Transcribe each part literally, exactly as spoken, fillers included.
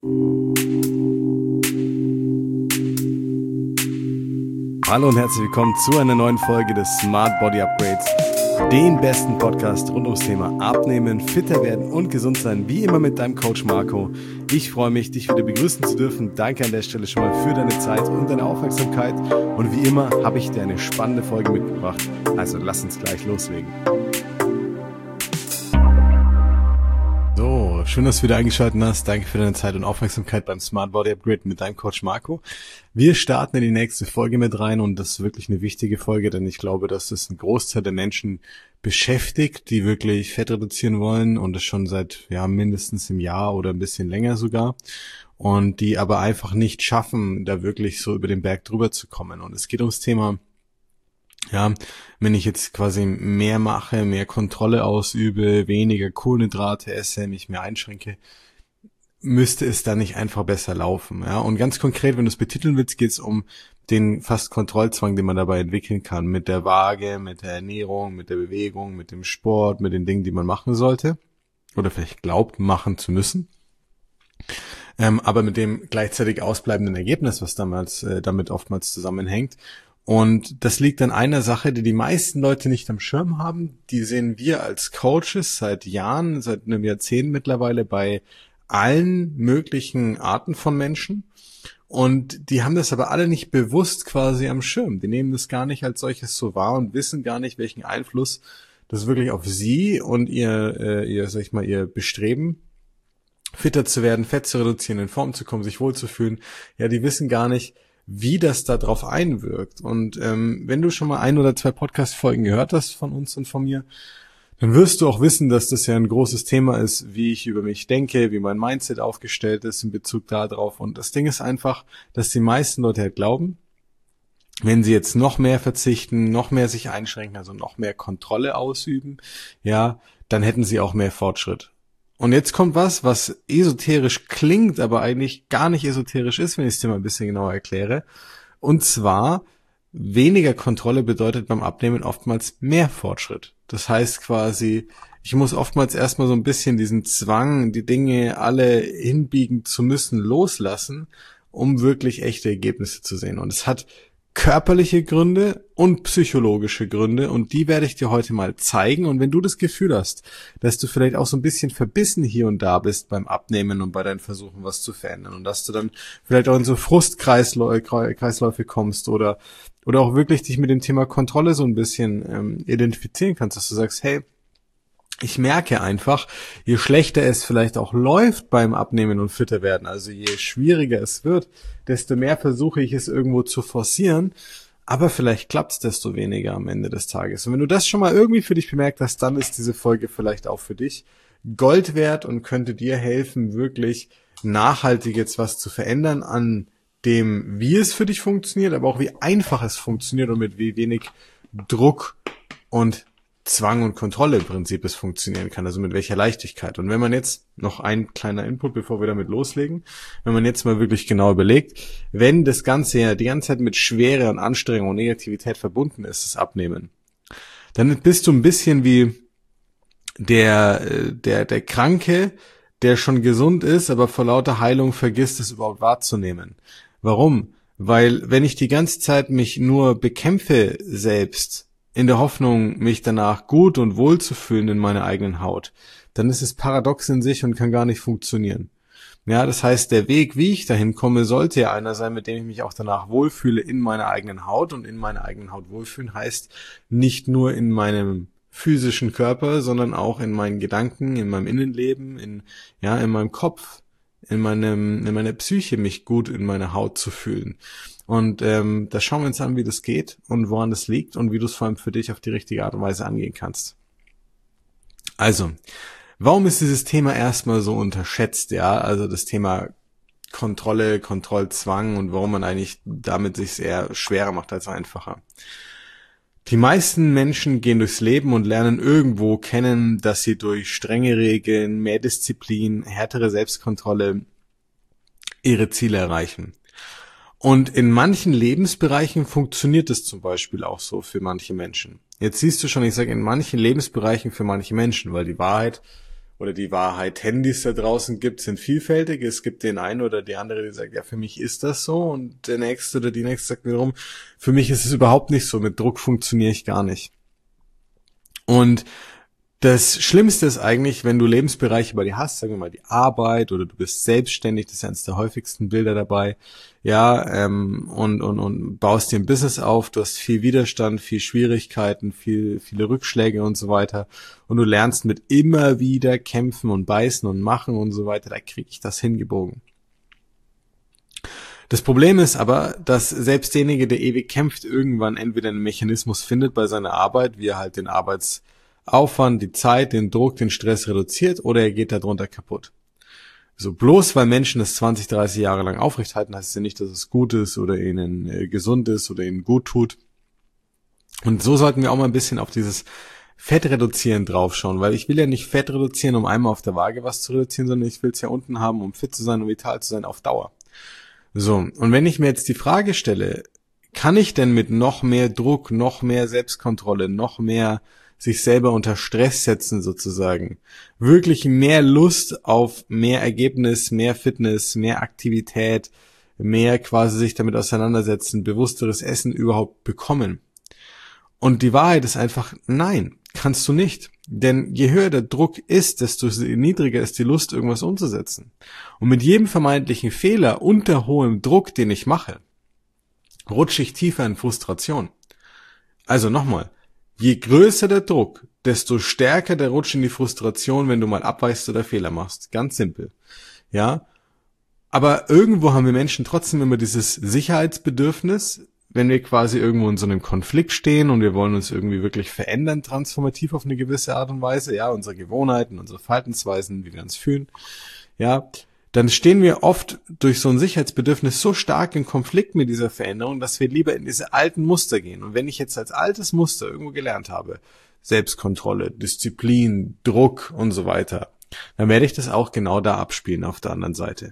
Hallo und herzlich willkommen zu einer neuen Folge des Smart Body Upgrades, dem besten Podcast rund ums Thema Abnehmen, fitter werden und gesund sein, wie immer mit deinem Coach Marco. Ich freue mich, dich wieder begrüßen zu dürfen. Danke an der Stelle schon mal für deine Zeit und deine Aufmerksamkeit. Und wie immer habe ich dir eine spannende Folge mitgebracht. Also lass uns gleich loslegen. So, schön, dass du wieder eingeschaltet hast. Danke für deine Zeit und Aufmerksamkeit beim Smart Body Upgrade mit deinem Coach Marco. Wir starten in die nächste Folge mit rein und das ist wirklich eine wichtige Folge, denn ich glaube, dass es einen Großteil der Menschen beschäftigt, die wirklich Fett reduzieren wollen und das schon seit ja mindestens einem Jahr oder ein bisschen länger sogar und die aber einfach nicht schaffen, da wirklich so über den Berg drüber zu kommen. Und es geht ums Thema, ja, wenn ich jetzt quasi mehr mache, mehr Kontrolle ausübe, weniger Kohlenhydrate esse, mich mehr einschränke, müsste es dann nicht einfach besser laufen, ja? Und ganz konkret, wenn du es betiteln willst, geht es um den fast Kontrollzwang, den man dabei entwickeln kann, mit der Waage, mit der Ernährung, mit der Bewegung, mit dem Sport, mit den Dingen, die man machen sollte oder vielleicht glaubt, machen zu müssen. Ähm, aber mit dem gleichzeitig ausbleibenden Ergebnis, was damals äh, damit oftmals zusammenhängt. Und das liegt an einer Sache, die die meisten Leute nicht am Schirm haben. Die sehen wir als Coaches seit Jahren, seit einem Jahrzehnt mittlerweile bei allen möglichen Arten von Menschen. Und die haben das aber alle nicht bewusst quasi am Schirm. Die nehmen das gar nicht als solches so wahr und wissen gar nicht, welchen Einfluss das wirklich auf sie und ihr, äh, ihr, sag ich mal, ihr Bestreben, fitter zu werden, Fett zu reduzieren, in Form zu kommen, sich wohlzufühlen. Ja, die wissen gar nicht, wie das da drauf einwirkt. Und ähm, wenn du schon mal ein oder zwei Podcast-Folgen gehört hast von uns und von mir, dann wirst du auch wissen, dass das ja ein großes Thema ist, wie ich über mich denke, wie mein Mindset aufgestellt ist in Bezug darauf. Und das Ding ist einfach, dass die meisten Leute halt glauben, wenn sie jetzt noch mehr verzichten, noch mehr sich einschränken, also noch mehr Kontrolle ausüben, ja, dann hätten sie auch mehr Fortschritt. Und jetzt kommt was, was esoterisch klingt, aber eigentlich gar nicht esoterisch ist, wenn ich es dir mal ein bisschen genauer erkläre. Und zwar, weniger Kontrolle bedeutet beim Abnehmen oftmals mehr Fortschritt. Das heißt quasi, ich muss oftmals erstmal so ein bisschen diesen Zwang, die Dinge alle hinbiegen zu müssen, loslassen, um wirklich echte Ergebnisse zu sehen. Und es hat körperliche Gründe und psychologische Gründe und die werde ich dir heute mal zeigen. Und wenn du das Gefühl hast, dass du vielleicht auch so ein bisschen verbissen hier und da bist beim Abnehmen und bei deinen Versuchen, was zu verändern und dass du dann vielleicht auch in so Frustkreisläufe kommst oder oder auch wirklich dich mit dem Thema Kontrolle so ein bisschen ähm, identifizieren kannst, dass du sagst, hey, ich merke einfach, je schlechter es vielleicht auch läuft beim Abnehmen und fitter werden, also je schwieriger es wird, desto mehr versuche ich es irgendwo zu forcieren, aber vielleicht klappt es desto weniger am Ende des Tages. Und wenn du das schon mal irgendwie für dich bemerkt hast, dann ist diese Folge vielleicht auch für dich Gold wert und könnte dir helfen, wirklich nachhaltig jetzt was zu verändern an dem, wie es für dich funktioniert, aber auch wie einfach es funktioniert und mit wie wenig Druck und Zwang und Kontrolle im Prinzip es funktionieren kann, also mit welcher Leichtigkeit. Und wenn man jetzt, noch ein kleiner Input, bevor wir damit loslegen, wenn man jetzt mal wirklich genau überlegt, wenn das Ganze ja die ganze Zeit mit Schwere und Anstrengung und Negativität verbunden ist, das Abnehmen, dann bist du ein bisschen wie der, der, der Kranke, der schon gesund ist, aber vor lauter Heilung vergisst, es überhaupt wahrzunehmen. Warum? Weil wenn ich die ganze Zeit mich nur bekämpfe selbst, in der Hoffnung, mich danach gut und wohl zu fühlen in meiner eigenen Haut, dann ist es paradox in sich und kann gar nicht funktionieren. Ja, das heißt, der Weg, wie ich dahin komme, sollte ja einer sein, mit dem ich mich auch danach wohlfühle in meiner eigenen Haut. Und in meiner eigenen Haut wohlfühlen heißt nicht nur in meinem physischen Körper, sondern auch in meinen Gedanken, in meinem Innenleben, in, ja, in meinem Kopf, in meinem, in meiner Psyche, mich gut in meiner Haut zu fühlen. Und ähm, da schauen wir uns an, wie das geht und woran das liegt und wie du es vor allem für dich auf die richtige Art und Weise angehen kannst. Also, warum ist dieses Thema erstmal so unterschätzt? Ja, also das Thema Kontrolle, Kontrollzwang und warum man eigentlich damit sich eher schwerer macht als einfacher. Die meisten Menschen gehen durchs Leben und lernen irgendwo kennen, dass sie durch strenge Regeln, mehr Disziplin, härtere Selbstkontrolle ihre Ziele erreichen. Und in manchen Lebensbereichen funktioniert es zum Beispiel auch so für manche Menschen. Jetzt siehst du schon, ich sage in manchen Lebensbereichen für manche Menschen, weil die Wahrheit oder die Wahrheiten, die es da draußen gibt, sind vielfältig. Es gibt den einen oder die andere, die sagt, ja, für mich ist das so. Und der nächste oder die nächste sagt wiederum, für mich ist es überhaupt nicht so. Mit Druck funktioniere ich gar nicht. Und das Schlimmste ist eigentlich, wenn du Lebensbereiche bei dir hast, sagen wir mal die Arbeit oder du bist selbstständig, das ist eines der häufigsten Bilder dabei, ja, ähm, und, und, und baust dir ein Business auf, du hast viel Widerstand, viel Schwierigkeiten, viel, viele Rückschläge und so weiter und du lernst mit immer wieder kämpfen und beißen und machen und so weiter, da kriege ich das hingebogen. Das Problem ist aber, dass selbst derjenige, der ewig kämpft, irgendwann entweder einen Mechanismus findet bei seiner Arbeit, wie er halt den Arbeits Aufwand, die Zeit, den Druck, den Stress reduziert oder er geht darunter kaputt. So bloß weil Menschen das zwanzig, dreißig Jahre lang aufrechthalten, heißt es ja nicht, dass es gut ist oder ihnen äh, gesund ist oder ihnen gut tut. Und so sollten wir auch mal ein bisschen auf dieses Fett reduzieren draufschauen, weil ich will ja nicht Fett reduzieren, um einmal auf der Waage was zu reduzieren, sondern ich will es ja unten haben, um fit zu sein und vital zu sein auf Dauer. So, und wenn ich mir jetzt die Frage stelle, kann ich denn mit noch mehr Druck, noch mehr Selbstkontrolle, noch mehr sich selber unter Stress setzen sozusagen, wirklich mehr Lust auf mehr Ergebnis, mehr Fitness, mehr Aktivität, mehr quasi sich damit auseinandersetzen, bewussteres Essen überhaupt bekommen? Und die Wahrheit ist einfach, nein, kannst du nicht. Denn je höher der Druck ist, desto niedriger ist die Lust, irgendwas umzusetzen. Und mit jedem vermeintlichen Fehler unter hohem Druck, den ich mache, rutsche ich tiefer in Frustration. Also nochmal, je größer der Druck, desto stärker der Rutsch in die Frustration, wenn du mal abweichst oder Fehler machst. Ganz simpel. Ja. Aber irgendwo haben wir Menschen trotzdem immer dieses Sicherheitsbedürfnis, wenn wir quasi irgendwo in so einem Konflikt stehen und wir wollen uns irgendwie wirklich verändern, transformativ auf eine gewisse Art und Weise, ja, unsere Gewohnheiten, unsere Verhaltensweisen, wie wir uns fühlen, ja, dann stehen wir oft durch so ein Sicherheitsbedürfnis so stark in Konflikt mit dieser Veränderung, dass wir lieber in diese alten Muster gehen. Und wenn ich jetzt als altes Muster irgendwo gelernt habe, Selbstkontrolle, Disziplin, Druck und so weiter, dann werde ich das auch genau da abspielen auf der anderen Seite.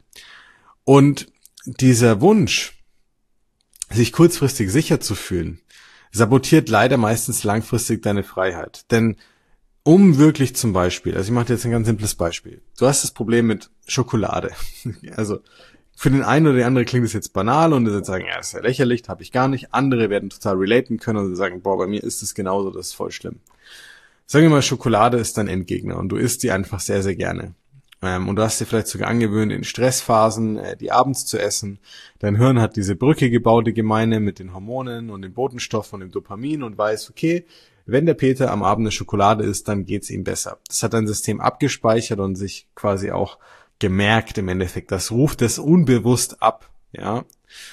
Und dieser Wunsch, sich kurzfristig sicher zu fühlen, sabotiert leider meistens langfristig deine Freiheit. Denn um wirklich zum Beispiel, also ich mache dir jetzt ein ganz simples Beispiel. Du hast das Problem mit Schokolade. Also für den einen oder die andere klingt es jetzt banal und sie sagen, ja, das ist ja lächerlich, habe ich gar nicht. Andere werden total relaten können und sagen, boah, bei mir ist es genauso, das ist voll schlimm. Sagen wir mal, Schokolade ist dein Endgegner und du isst die einfach sehr, sehr gerne. Ähm, und du hast dir vielleicht sogar angewöhnt, in Stressphasen äh, die abends zu essen. Dein Hirn hat diese Brücke gebaut, die Gemeine mit den Hormonen und den Botenstoffen und dem Dopamin und weiß, okay, wenn der Peter am Abend eine Schokolade isst, dann geht's ihm besser. Das hat dein System abgespeichert und sich quasi auch gemerkt im Endeffekt. Das ruft es unbewusst ab, ja.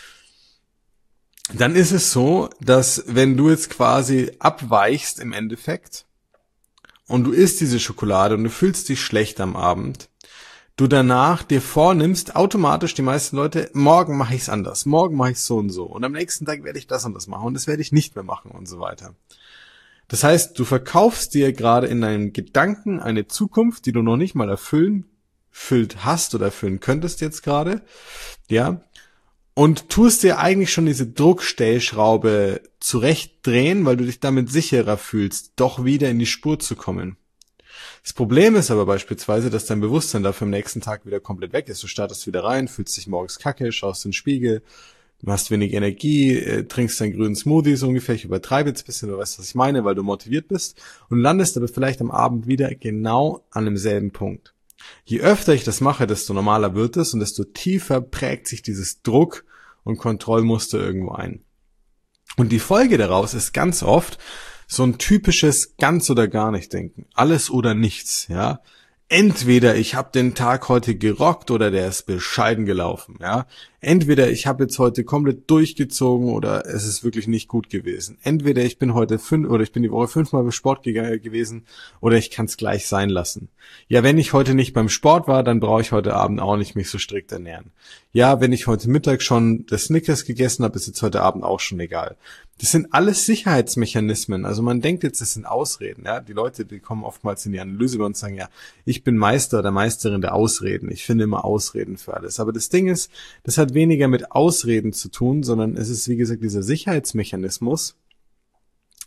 Dann ist es so, dass wenn du jetzt quasi abweichst im Endeffekt und du isst diese Schokolade und du fühlst dich schlecht am Abend, du danach dir vornimmst, automatisch die meisten Leute, morgen mache ich es anders, morgen mache ich es so und so und am nächsten Tag werde ich das und das machen und das werde ich nicht mehr machen und so weiter. Das heißt, du verkaufst dir gerade in deinem Gedanken eine Zukunft, die du noch nicht mal erfüllen, erfüllt hast oder erfüllen könntest jetzt gerade, ja, und tust dir eigentlich schon diese Druckstellschraube zurechtdrehen, weil du dich damit sicherer fühlst, doch wieder in die Spur zu kommen. Das Problem ist aber beispielsweise, dass dein Bewusstsein dafür am nächsten Tag wieder komplett weg ist. Du startest wieder rein, fühlst dich morgens kacke, schaust in den Spiegel, du hast wenig Energie, äh, trinkst deinen grünen Smoothie so ungefähr, ich übertreibe jetzt ein bisschen, du weißt, was ich meine, weil du motiviert bist und landest aber vielleicht am Abend wieder genau an demselben Punkt. Je öfter ich das mache, desto normaler wird es und desto tiefer prägt sich dieses Druck- und Kontrollmuster irgendwo ein. Und die Folge daraus ist ganz oft so ein typisches ganz oder gar nicht denken. Alles oder nichts, ja. Entweder ich habe den Tag heute gerockt oder der ist bescheiden gelaufen, ja. Entweder ich habe jetzt heute komplett durchgezogen oder es ist wirklich nicht gut gewesen. Entweder ich bin heute fünf oder ich bin die Woche fünfmal beim Sport ge- gewesen oder ich kann es gleich sein lassen. Ja, wenn ich heute nicht beim Sport war, dann brauche ich heute Abend auch nicht mich so strikt ernähren. Ja, wenn ich heute Mittag schon das Snickers gegessen habe, ist jetzt heute Abend auch schon egal. Das sind alles Sicherheitsmechanismen. Also man denkt jetzt, das sind Ausreden. Ja, die Leute, die kommen oftmals in die Analyse bei uns und sagen, ja, ich bin Meister oder Meisterin der Ausreden. Ich finde immer Ausreden für alles. Aber das Ding ist, das hat weniger mit Ausreden zu tun, sondern es ist, wie gesagt, dieser Sicherheitsmechanismus,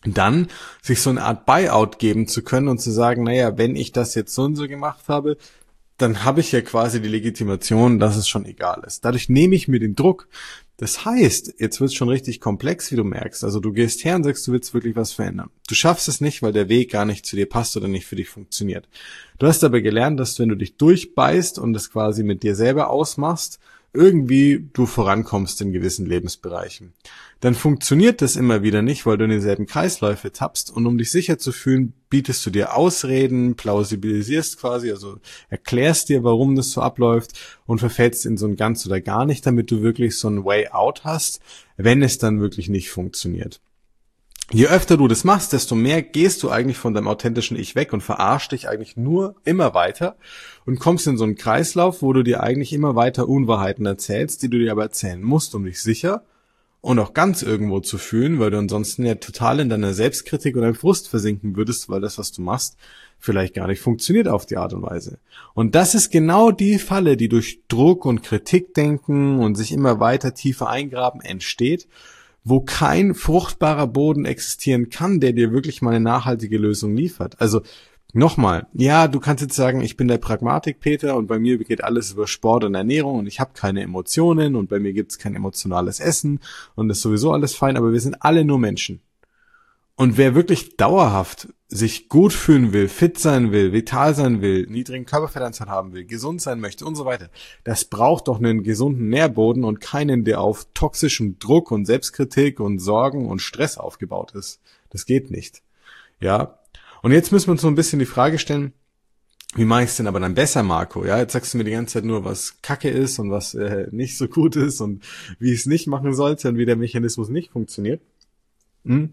dann sich so eine Art Buyout geben zu können und zu sagen, naja, wenn ich das jetzt so und so gemacht habe, dann habe ich ja quasi die Legitimation, dass es schon egal ist. Dadurch nehme ich mir den Druck. Das heißt, jetzt wird es schon richtig komplex, wie du merkst. Also du gehst her und sagst, du willst wirklich was verändern. Du schaffst es nicht, weil der Weg gar nicht zu dir passt oder nicht für dich funktioniert. Du hast aber gelernt, dass wenn du dich durchbeißt und das quasi mit dir selber ausmachst, irgendwie du vorankommst in gewissen Lebensbereichen. Dann funktioniert das immer wieder nicht, weil du in denselben Kreisläufe tappst, und um dich sicher zu fühlen, bietest du dir Ausreden, plausibilisierst quasi, also erklärst dir, warum das so abläuft, und verfällst in so ein ganz oder gar nicht, damit du wirklich so ein Way out hast, wenn es dann wirklich nicht funktioniert. Je öfter du das machst, desto mehr gehst du eigentlich von deinem authentischen Ich weg und verarschst dich eigentlich nur immer weiter und kommst in so einen Kreislauf, wo du dir eigentlich immer weiter Unwahrheiten erzählst, die du dir aber erzählen musst, um dich sicher und auch ganz irgendwo zu fühlen, weil du ansonsten ja total in deiner Selbstkritik und deinem Frust versinken würdest, weil das, was du machst, vielleicht gar nicht funktioniert auf die Art und Weise. Und das ist genau die Falle, die durch Druck und Kritikdenken und sich immer weiter tiefer eingraben entsteht, wo kein fruchtbarer Boden existieren kann, der dir wirklich mal eine nachhaltige Lösung liefert. Also nochmal, ja, du kannst jetzt sagen, ich bin der Pragmatik-Peter und bei mir geht alles über Sport und Ernährung und ich habe keine Emotionen und bei mir gibt's kein emotionales Essen und ist sowieso alles fein, aber wir sind alle nur Menschen. Und wer wirklich dauerhaft sich gut fühlen will, fit sein will, vital sein will, niedrigen Körperfettanteil haben will, gesund sein möchte und so weiter, das braucht doch einen gesunden Nährboden und keinen, der auf toxischem Druck und Selbstkritik und Sorgen und Stress aufgebaut ist. Das geht nicht. Ja. Und jetzt müssen wir uns so ein bisschen die Frage stellen, wie mache ich es denn aber dann besser, Marco? Ja, jetzt sagst du mir die ganze Zeit nur, was Kacke ist und was äh, nicht so gut ist und wie ich es nicht machen sollte und wie der Mechanismus nicht funktioniert. Hm?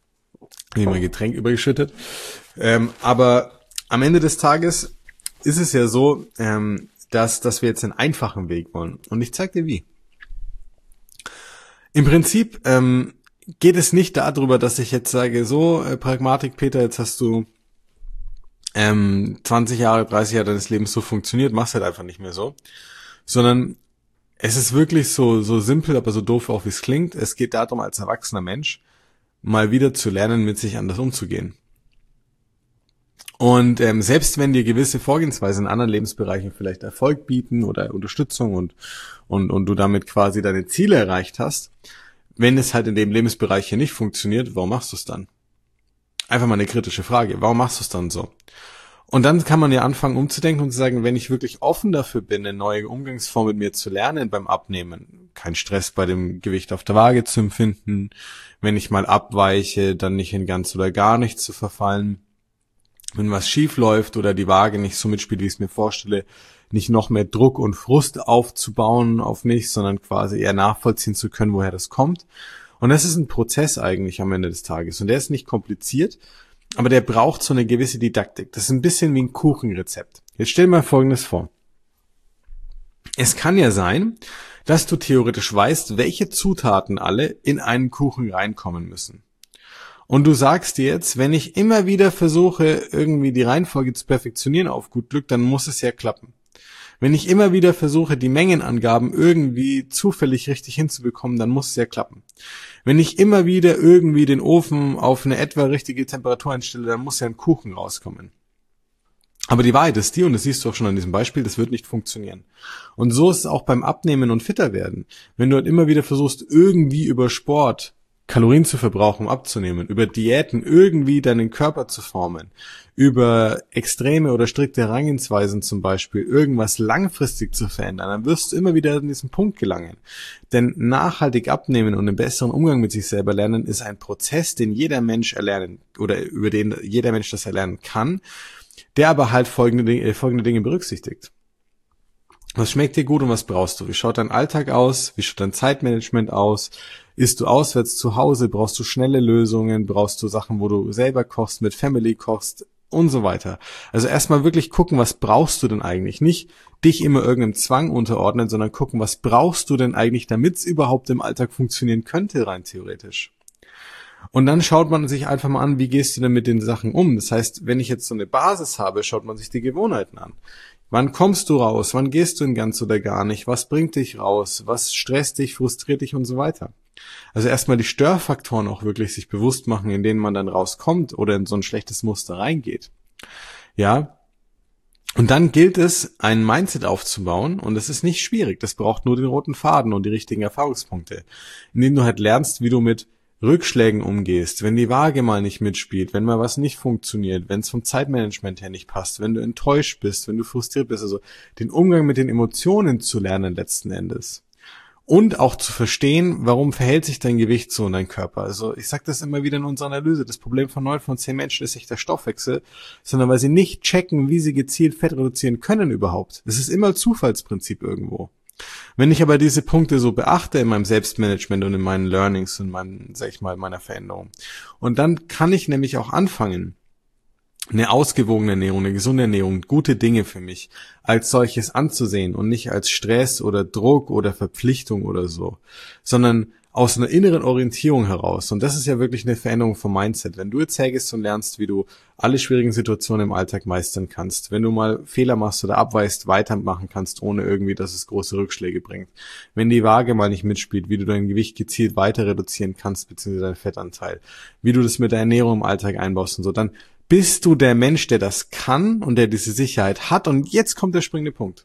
Ich habe mein Getränk übergeschüttet. Ähm, aber am Ende des Tages ist es ja so, ähm, dass, dass wir jetzt einen einfachen Weg wollen. Und ich zeige dir wie. Im Prinzip ähm, geht es nicht darüber, dass ich jetzt sage, so, äh, Pragmatik, Peter, jetzt hast du ähm, zwanzig Jahre, dreißig Jahre deines Lebens so funktioniert, machst halt einfach nicht mehr so. Sondern es ist wirklich so, so simpel, aber so doof auch, wie es klingt. Es geht darum, als erwachsener Mensch mal wieder zu lernen, mit sich anders umzugehen. Und ähm, selbst wenn dir gewisse Vorgehensweisen in anderen Lebensbereichen vielleicht Erfolg bieten oder Unterstützung und und und du damit quasi deine Ziele erreicht hast, wenn es halt in dem Lebensbereich hier nicht funktioniert, warum machst du es dann? Einfach mal eine kritische Frage. Warum machst du es dann so? Und dann kann man ja anfangen umzudenken und zu sagen, wenn ich wirklich offen dafür bin, eine neue Umgangsform mit mir zu lernen beim Abnehmen, kein Stress bei dem Gewicht auf der Waage zu empfinden, wenn ich mal abweiche, dann nicht in ganz oder gar nicht zu verfallen, wenn was schief läuft oder die Waage nicht so mitspielt, wie ich es mir vorstelle, nicht noch mehr Druck und Frust aufzubauen auf mich, sondern quasi eher nachvollziehen zu können, woher das kommt. Und das ist ein Prozess eigentlich am Ende des Tages. Und der ist nicht kompliziert, aber der braucht so eine gewisse Didaktik. Das ist ein bisschen wie ein Kuchenrezept. Jetzt stell dir mal Folgendes vor. Es kann ja sein, dass du theoretisch weißt, welche Zutaten alle in einen Kuchen reinkommen müssen. Und du sagst dir jetzt, wenn ich immer wieder versuche, irgendwie die Reihenfolge zu perfektionieren auf gut Glück, dann muss es ja klappen. Wenn ich immer wieder versuche, die Mengenangaben irgendwie zufällig richtig hinzubekommen, dann muss es ja klappen. Wenn ich immer wieder irgendwie den Ofen auf eine etwa richtige Temperatur einstelle, dann muss ja ein Kuchen rauskommen. Aber die Wahrheit ist die, und das siehst du auch schon an diesem Beispiel, das wird nicht funktionieren. Und so ist es auch beim Abnehmen und fitter werden. Wenn du halt immer wieder versuchst, irgendwie über Sport Kalorien zu verbrauchen, um abzunehmen, über Diäten irgendwie deinen Körper zu formen, über extreme oder strikte Herangehensweisen zum Beispiel, irgendwas langfristig zu verändern, dann wirst du immer wieder an diesen Punkt gelangen. Denn nachhaltig abnehmen und einen besseren Umgang mit sich selber lernen, ist ein Prozess, den jeder Mensch erlernen oder über den jeder Mensch das erlernen kann, der aber halt folgende Dinge, folgende Dinge berücksichtigt. Was schmeckt dir gut und was brauchst du? Wie schaut dein Alltag aus? Wie schaut dein Zeitmanagement aus? Isst du auswärts zu Hause? Brauchst du schnelle Lösungen? Brauchst du Sachen, wo du selber kochst, mit Family kochst und so weiter? Also erstmal wirklich gucken, was brauchst du denn eigentlich? Nicht dich immer irgendeinem Zwang unterordnen, sondern gucken, was brauchst du denn eigentlich, damit es überhaupt im Alltag funktionieren könnte, rein theoretisch. Und dann schaut man sich einfach mal an, wie gehst du denn mit den Sachen um? Das heißt, wenn ich jetzt so eine Basis habe, schaut man sich die Gewohnheiten an. Wann kommst du raus? Wann gehst du in ganz oder gar nicht? Was bringt dich raus? Was stresst dich, frustriert dich und so weiter? Also erstmal die Störfaktoren auch wirklich sich bewusst machen, in denen man dann rauskommt oder in so ein schlechtes Muster reingeht. Ja. Und dann gilt es, ein Mindset aufzubauen, und es ist nicht schwierig. Das braucht nur den roten Faden und die richtigen Erfahrungspunkte, indem du halt lernst, wie du mit Rückschlägen umgehst, wenn die Waage mal nicht mitspielt, wenn mal was nicht funktioniert, wenn es vom Zeitmanagement her nicht passt, wenn du enttäuscht bist, wenn du frustriert bist, also den Umgang mit den Emotionen zu lernen letzten Endes. Und auch zu verstehen, warum verhält sich dein Gewicht so in deinem Körper. Also ich sage das immer wieder in unserer Analyse, das Problem von neun von zehn Menschen ist nicht der Stoffwechsel, sondern weil sie nicht checken, wie sie gezielt Fett reduzieren können überhaupt. Es ist immer Zufallsprinzip irgendwo. Wenn ich aber diese Punkte so beachte in meinem Selbstmanagement und in meinen Learnings und meinem, sag ich mal, meiner Veränderung, und dann kann ich nämlich auch anfangen, eine ausgewogene Ernährung, eine gesunde Ernährung, gute Dinge für mich als solches anzusehen und nicht als Stress oder Druck oder Verpflichtung oder so, sondern aus einer inneren Orientierung heraus. Und das ist ja wirklich eine Veränderung vom Mindset. Wenn du jetzt hergehst und lernst, wie du alle schwierigen Situationen im Alltag meistern kannst, wenn du mal Fehler machst oder abweichst, weitermachen kannst, ohne irgendwie, dass es große Rückschläge bringt. Wenn die Waage mal nicht mitspielt, wie du dein Gewicht gezielt weiter reduzieren kannst, beziehungsweise deinen Fettanteil, wie du das mit der Ernährung im Alltag einbaust und so, dann bist du der Mensch, der das kann und der diese Sicherheit hat. Und jetzt kommt der springende Punkt.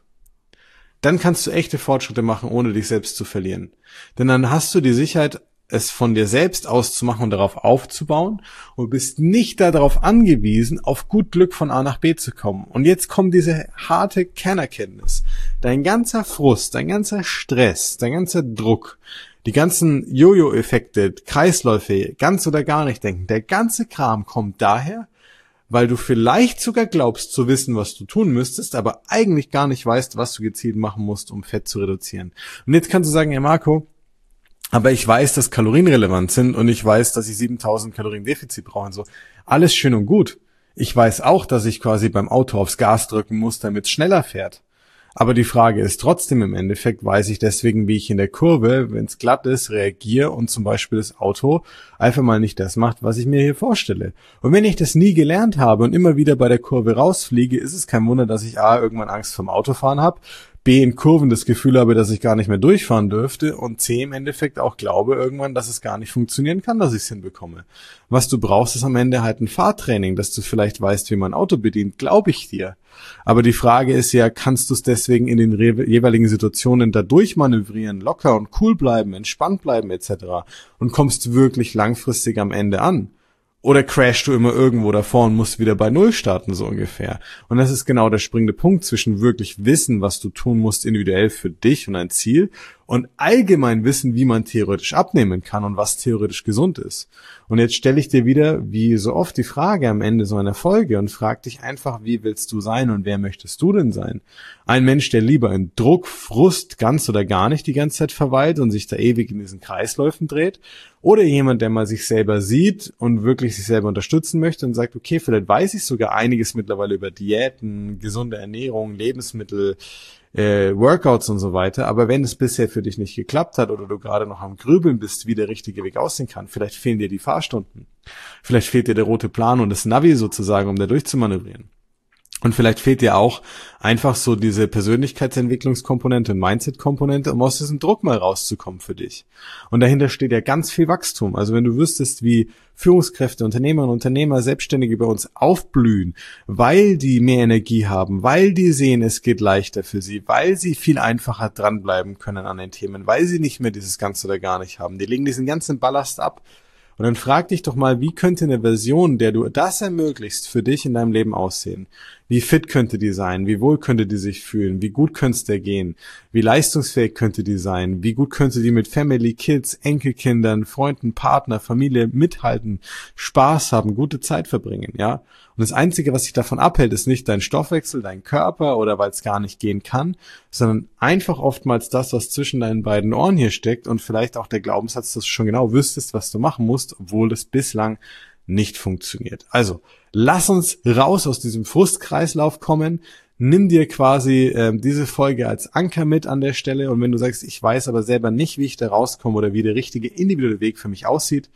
Dann kannst du echte Fortschritte machen, ohne dich selbst zu verlieren. Denn dann hast du die Sicherheit, es von dir selbst auszumachen und darauf aufzubauen und bist nicht darauf angewiesen, auf gut Glück von A nach B zu kommen. Und jetzt kommt diese harte Kernerkenntnis. Dein ganzer Frust, dein ganzer Stress, dein ganzer Druck, die ganzen Jojo-Effekte, Kreisläufe, ganz oder gar nicht denken, der ganze Kram kommt daher, weil du vielleicht sogar glaubst zu wissen, was du tun müsstest, aber eigentlich gar nicht weißt, was du gezielt machen musst, um Fett zu reduzieren. Und jetzt kannst du sagen, ja Marco, aber ich weiß, dass Kalorien relevant sind und ich weiß, dass ich siebentausend Kalorien Defizit brauche und so. Alles schön und gut. Ich weiß auch, dass ich quasi beim Auto aufs Gas drücken muss, damit es schneller fährt. Aber die Frage ist trotzdem im Endeffekt, weiß ich deswegen, wie ich in der Kurve, wenn es glatt ist, reagiere und zum Beispiel das Auto einfach mal nicht das macht, was ich mir hier vorstelle. Und wenn ich das nie gelernt habe und immer wieder bei der Kurve rausfliege, ist es kein Wunder, dass ich A, irgendwann Angst vom Autofahren habe, B, in Kurven das Gefühl habe, dass ich gar nicht mehr durchfahren dürfte und C, im Endeffekt auch glaube irgendwann, dass es gar nicht funktionieren kann, dass ich es hinbekomme. Was du brauchst, ist am Ende halt ein Fahrtraining, dass du vielleicht weißt, wie man ein Auto bedient, glaube ich dir. Aber die Frage ist ja, kannst du es deswegen in den jeweiligen Situationen da durchmanövrieren, locker und cool bleiben, entspannt bleiben et cetera und kommst wirklich langfristig am Ende an? Oder crashst du immer irgendwo davor und musst wieder bei Null starten, so ungefähr. Und das ist genau der springende Punkt zwischen wirklich wissen, was du tun musst individuell für dich und ein Ziel und allgemein wissen, wie man theoretisch abnehmen kann und was theoretisch gesund ist. Und jetzt stelle ich dir wieder, wie so oft, die Frage am Ende so einer Folge und frag dich einfach, wie willst du sein und wer möchtest du denn sein? Ein Mensch, der lieber in Druck, Frust, ganz oder gar nicht die ganze Zeit verweilt und sich da ewig in diesen Kreisläufen dreht? Oder jemand, der mal sich selber sieht und wirklich sich selber unterstützen möchte und sagt, okay, vielleicht weiß ich sogar einiges mittlerweile über Diäten, gesunde Ernährung, Lebensmittel, äh, Workouts und so weiter, aber wenn es bisher für dich nicht geklappt hat oder du gerade noch am Grübeln bist, wie der richtige Weg aussehen kann, vielleicht fehlen dir die Fahrstunden, vielleicht fehlt dir der rote Plan und das Navi sozusagen, um da durchzumanövrieren. Und vielleicht fehlt dir auch einfach so diese Persönlichkeitsentwicklungskomponente und Mindset-Komponente, um aus diesem Druck mal rauszukommen für dich. Und dahinter steht ja ganz viel Wachstum. Also wenn du wüsstest, wie Führungskräfte, Unternehmer und Unternehmer, Selbstständige bei uns aufblühen, weil die mehr Energie haben, weil die sehen, es geht leichter für sie, weil sie viel einfacher dranbleiben können an den Themen, weil sie nicht mehr dieses Ganze oder gar nicht haben. Die legen diesen ganzen Ballast ab. Und dann frag dich doch mal, wie könnte eine Version, der du das ermöglichst, für dich in deinem Leben aussehen? Wie fit könnte die sein? Wie wohl könnte die sich fühlen? Wie gut könnte es dir gehen? Wie leistungsfähig könnte die sein? Wie gut könnte die mit Family, Kids, Enkelkindern, Freunden, Partner, Familie mithalten, Spaß haben, gute Zeit verbringen, ja? Und das Einzige, was dich davon abhält, ist nicht dein Stoffwechsel, dein Körper oder weil es gar nicht gehen kann, sondern einfach oftmals das, was zwischen deinen beiden Ohren hier steckt und vielleicht auch der Glaubenssatz, dass du schon genau wüsstest, was du machen musst, obwohl das bislang nicht funktioniert. Also, lass uns raus aus diesem Frustkreislauf kommen. Nimm dir quasi äh, diese Folge als Anker mit an der Stelle und wenn du sagst, ich weiß aber selber nicht, wie ich da rauskomme oder wie der richtige individuelle Weg für mich aussieht,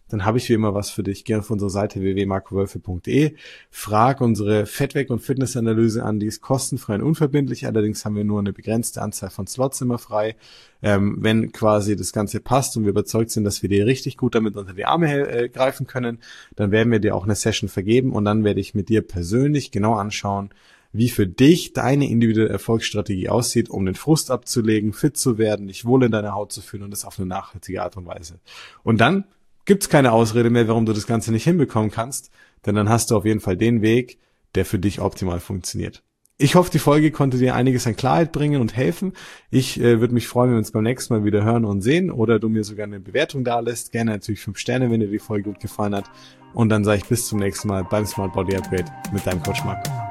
dann habe ich wie immer was für dich. Geh auf unsere Seite w w w punkt marco wölfe punkt de, frag unsere Fettweg- und Fitnessanalyse an, die ist kostenfrei und unverbindlich, allerdings haben wir nur eine begrenzte Anzahl von Slots immer frei. Ähm, wenn quasi das Ganze passt und wir überzeugt sind, dass wir dir richtig gut damit unter die Arme äh, greifen können, dann werden wir dir auch eine Session vergeben und dann werde ich mit dir persönlich genau anschauen, wie für dich deine individuelle Erfolgsstrategie aussieht, um den Frust abzulegen, fit zu werden, dich wohl in deiner Haut zu fühlen und das auf eine nachhaltige Art und Weise. Und dann gibt's keine Ausrede mehr, warum du das Ganze nicht hinbekommen kannst, denn dann hast du auf jeden Fall den Weg, der für dich optimal funktioniert. Ich hoffe, die Folge konnte dir einiges an Klarheit bringen und helfen. Ich äh, würde mich freuen, wenn wir uns beim nächsten Mal wieder hören und sehen oder du mir sogar eine Bewertung da lässt. Gerne natürlich fünf Sterne, wenn dir die Folge gut gefallen hat. Und dann sage ich bis zum nächsten Mal beim Smart Body Upgrade mit deinem Coach Marco.